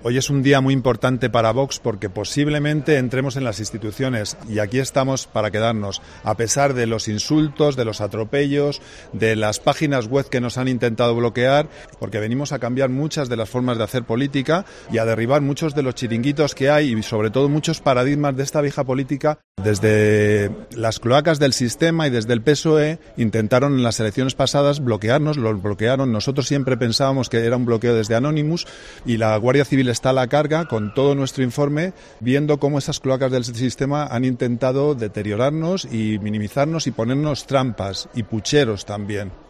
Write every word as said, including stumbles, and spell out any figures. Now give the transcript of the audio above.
Hoy es un día muy importante para Vox porque posiblemente entremos en las instituciones y aquí estamos para quedarnos, a pesar de los insultos, de los atropellos, de las páginas web que nos han intentado bloquear, porque venimos a cambiar muchas de las formas de hacer política y a derribar muchos de los chiringuitos que hay y sobre todo muchos paradigmas de esta vieja política. Desde las cloacas del sistema y desde el P S O E intentaron en las elecciones pasadas bloquearnos, lo bloquearon. Nosotros siempre pensábamos que era un bloqueo desde Anonymous y la Guardia Civil está a la carga con todo nuestro informe, viendo cómo esas cloacas del sistema han intentado deteriorarnos y minimizarnos y ponernos trampas y pucheros también.